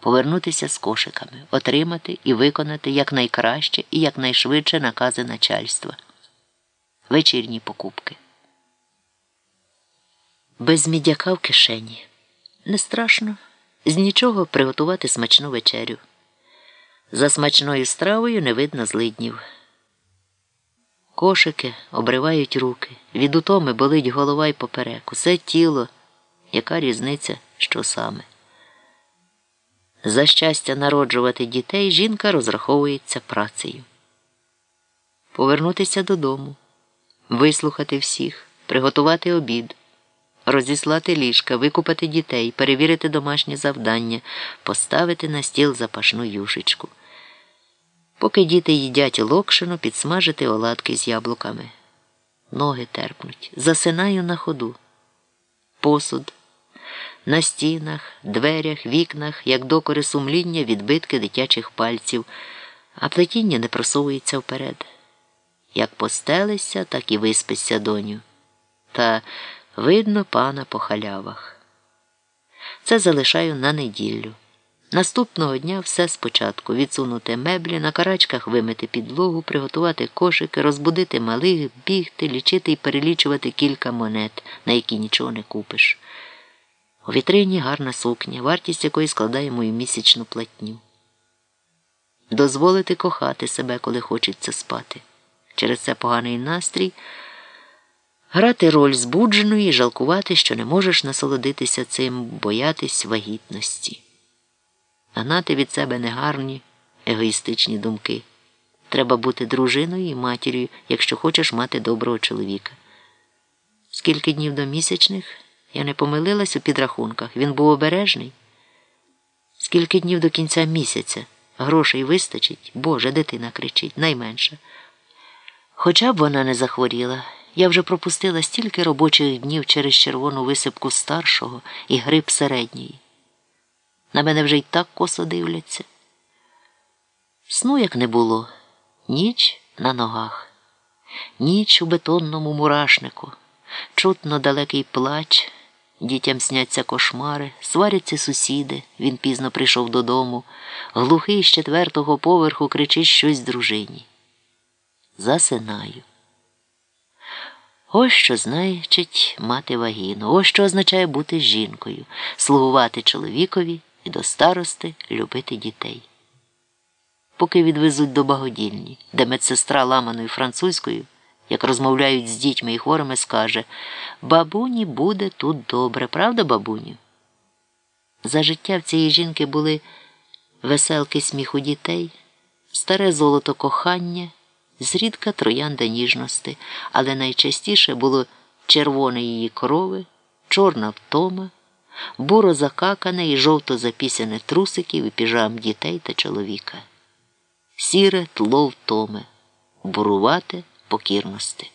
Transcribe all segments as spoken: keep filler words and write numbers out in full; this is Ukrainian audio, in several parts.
Повернутися з кошиками, отримати і виконати якнайкраще і якнайшвидше накази начальства. Вечірні покупки. Без мідяка в кишені. Не страшно. З нічого приготувати смачну вечерю. За смачною стравою не видно злиднів. Кошики обривають руки. Від утоми болить голова й поперек. Усе тіло. Яка різниця, що саме? За щастя народжувати дітей жінка розраховується працею. Повернутися додому. Вислухати всіх. Приготувати обід. Розіслати ліжка, викупати дітей, перевірити домашні завдання, поставити на стіл запашну юшечку. Поки діти їдять локшину, підсмажити оладки з яблуками. Ноги терпнуть. Засинаю на ходу. Посуд. На стінах, дверях, вікнах, як докори сумління, відбитки дитячих пальців, а плетіння не просовується вперед. Як постелися, так і виспися, доню. Та видно пана по халявах. Це залишаю на неділю. Наступного дня все спочатку. Відсунути меблі, на карачках вимити підлогу, приготувати кошики, розбудити малих, бігти, лічити і перелічувати кілька монет, на які нічого не купиш. У вітрині гарна сукня, вартість якої складає мою місячну платню. Дозволити кохати себе, коли хочеться спати. Через це поганий настрій. Грати роль збудженої і жалкувати, що не можеш насолодитися цим, боятись вагітності. Гнати від себе негарні, егоїстичні думки. Треба бути дружиною і матір'ю, якщо хочеш мати доброго чоловіка. Скільки днів до місячних? Я не помилилась у підрахунках. Він був обережний. Скільки днів до кінця місяця? Грошей вистачить? Боже, дитина кричить, найменша. Хоча б вона не захворіла. Я вже пропустила стільки робочих днів через червону висипку старшого і грип середньої. На мене вже й так косо дивляться. Сну як не було. Ніч на ногах. Ніч у бетонному мурашнику. Чутно далекий плач. Дітям сняться кошмари, сваряться сусіди, він пізно прийшов додому, глухий з четвертого поверху кричить щось дружині. Засинаю. Ось що значить мати вагіну, ось що означає бути жінкою, слугувати чоловікові і до старости любити дітей. Поки відвезуть до Багодільні, де медсестра ламаною французькою, як розмовляють з дітьми і хворими, скаже: «Бабуні буде тут добре, правда, бабуню?» За життя в цієї жінки були веселки сміху дітей, старе золото кохання, зрідка троянда ніжності, але найчастіше було червоне її крови, чорна втома, буро закакане і жовто запісяне трусиків і піжам дітей та чоловіка. Сіре тло втоми, бурувате покірності.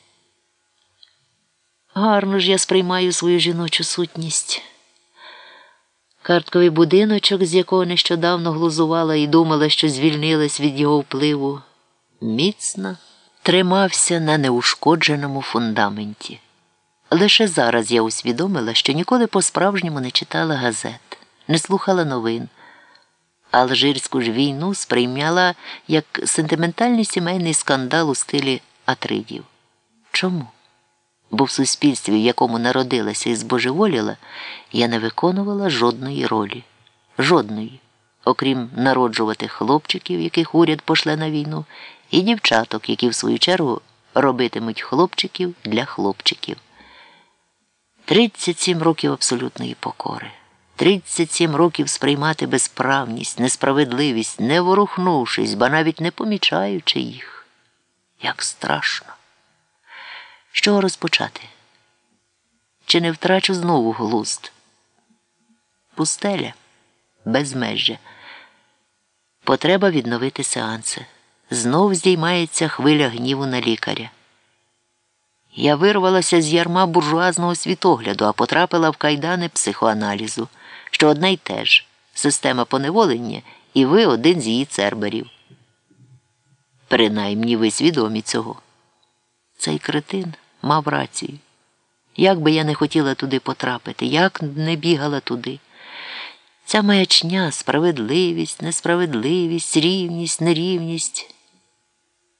Гарно ж я сприймаю свою жіночу сутність. Картковий будиночок, з якого нещодавно глузувала і думала, що звільнилась від його впливу, міцно тримався на неушкодженому фундаменті. Лише зараз я усвідомила, що ніколи по-справжньому не читала газет, не слухала новин. Алжирську ж війну сприйняла як сентиментальний сімейний скандал у стилі Атридів. Чому? Бо в суспільстві, в якому народилася і збожеволіла, я не виконувала жодної ролі. Жодної. Окрім народжувати хлопчиків, яких уряд пошле на війну, і дівчаток, які в свою чергу робитимуть хлопчиків для хлопчиків. тридцять сім років абсолютної покори. тридцять сім років сприймати безправність, несправедливість, не ворухнувшись, ба навіть не помічаючи їх. Як страшно. З чого розпочати? Чи не втрачу знову глузд? Пустеля, безмежжя. Потреба відновити сеанси. Знов здіймається хвиля гніву на лікаря. Я вирвалася з ярма буржуазного світогляду, а потрапила в кайдани психоаналізу, що одне й те ж – система поневолення, і ви один з її церберів. Принаймні ви свідомі цього. Цей кретин мав рацію. Як би я не хотіла туди потрапити, як не бігала туди. Ця маячня, справедливість, несправедливість, рівність, нерівність